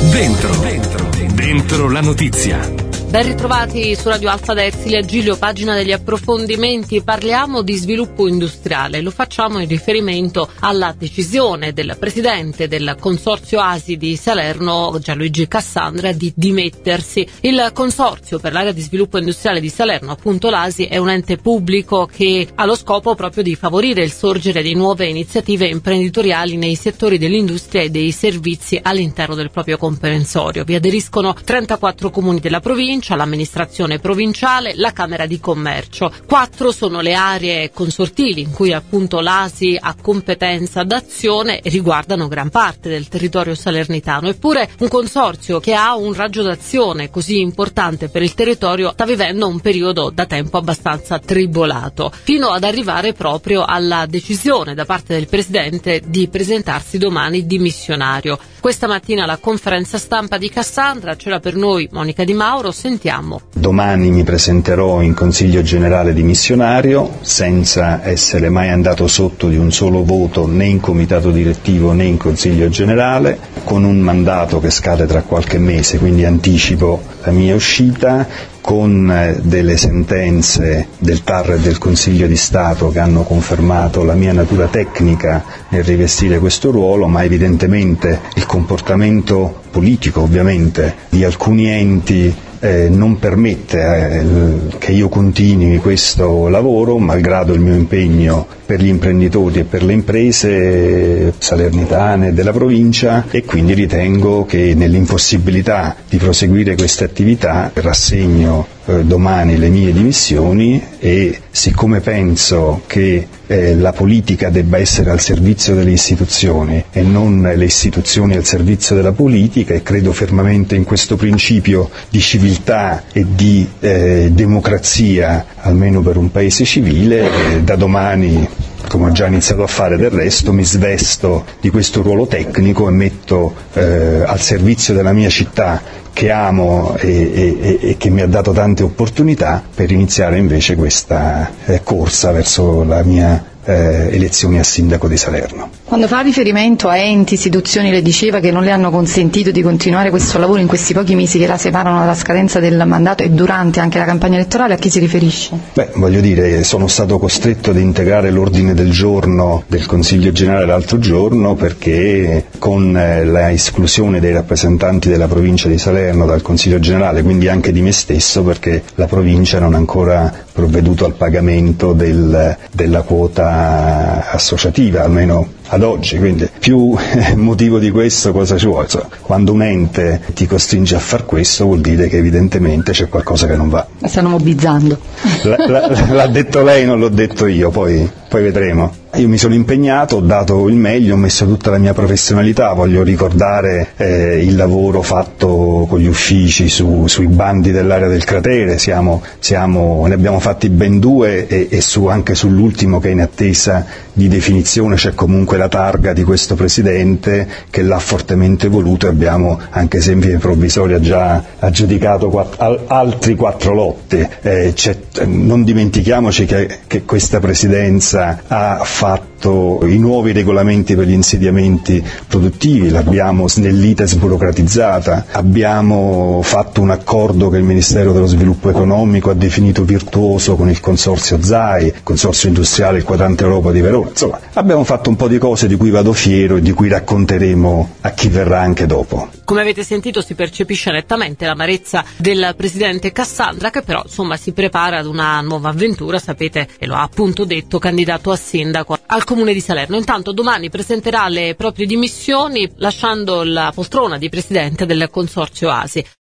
Dentro la notizia. Ben ritrovati su Radio Alfa da Ersilia Giglio, pagina degli approfondimenti. Parliamo di sviluppo industriale. Lo facciamo in riferimento alla decisione del presidente del Consorzio ASI di Salerno, Gianluigi Cassandra, di dimettersi. Il Consorzio per l'area di sviluppo industriale di Salerno, appunto l'ASI, è un ente pubblico che ha lo scopo proprio di favorire il sorgere di nuove iniziative imprenditoriali nei settori dell'industria e dei servizi all'interno del proprio comprensorio. Vi aderiscono 34 comuni della provincia, l'amministrazione provinciale, la Camera di Commercio. 4 sono le aree consortili in cui appunto l'ASI ha competenza d'azione e riguardano gran parte del territorio salernitano. Eppure un consorzio che ha un raggio d'azione così importante per il territorio sta vivendo un periodo da tempo abbastanza tribolato, fino ad arrivare proprio alla decisione da parte del presidente di presentarsi domani dimissionario. Questa mattina la conferenza stampa di Cassandra c'era per noi Monica Di Mauro. Sentiamo. Domani mi presenterò in Consiglio Generale dimissionario senza essere mai andato sotto di un solo voto né in Comitato Direttivo né in Consiglio Generale, con un mandato che scade tra qualche mese, quindi anticipo la mia uscita, con delle sentenze del TAR e del Consiglio di Stato che hanno confermato la mia natura tecnica nel rivestire questo ruolo, ma evidentemente il comportamento politico, ovviamente, di alcuni enti non permette che io continui questo lavoro, malgrado il mio impegno per gli imprenditori e per le imprese salernitane della provincia, e quindi ritengo che nell'impossibilità di proseguire queste attività rassegno domani le mie dimissioni, e siccome penso che la politica debba essere al servizio delle istituzioni e non le istituzioni al servizio della politica, e credo fermamente in questo principio di civiltà e di democrazia, almeno per un paese civile, da domani, come ho già iniziato a fare del resto, mi svesto di questo ruolo tecnico e metto al servizio della mia città, che amo e che mi ha dato tante opportunità, per iniziare invece questa corsa verso la mia elezioni a sindaco di Salerno. Quando fa riferimento a enti, istituzioni, le diceva che non le hanno consentito di continuare questo lavoro in questi pochi mesi che la separano dalla scadenza del mandato e durante anche la campagna elettorale, a chi si riferisce? Voglio dire, sono stato costretto ad integrare l'ordine del giorno del Consiglio Generale l'altro giorno, perché con la esclusione dei rappresentanti della provincia di Salerno dal Consiglio Generale, quindi anche di me stesso, perché la provincia non ha ancora provveduto al pagamento della quota associativa, almeno ad oggi, quindi più motivo di questo cosa ci vuole? Quando un ente ti costringe a far questo, vuol dire che evidentemente c'è qualcosa che non va. La stanno mobilizzando. L'ha detto lei, non l'ho detto io, poi vedremo. Io mi sono impegnato, ho dato il meglio, ho messo tutta la mia professionalità. Voglio ricordare il lavoro fatto con gli uffici sui bandi dell'area del cratere. Ne abbiamo fatti ben 2 e anche sull'ultimo, che è in attesa di definizione, c'è comunque la targa di questo presidente che l'ha fortemente voluto, e abbiamo, anche se in via provvisoria, già aggiudicato altri 4 lotti. Non dimentichiamoci che questa presidenza ha fatto i nuovi regolamenti per gli insediamenti produttivi, l'abbiamo snellita e sburocratizzata, abbiamo fatto un accordo che il Ministero dello Sviluppo Economico ha definito virtuoso con il Consorzio ZAI, il Consorzio Industriale il Quadrante Europa di Verona. Insomma, abbiamo fatto un po' di cose di cui vado fiero e di cui racconteremo a chi verrà anche dopo. Come avete sentito, si percepisce nettamente l'amarezza del presidente Cassandra, che però si prepara ad una nuova avventura, sapete, e lo ha appunto detto, candidato a sindaco al comune di Salerno. Intanto domani presenterà le proprie dimissioni, lasciando la poltrona di presidente del Consorzio ASI.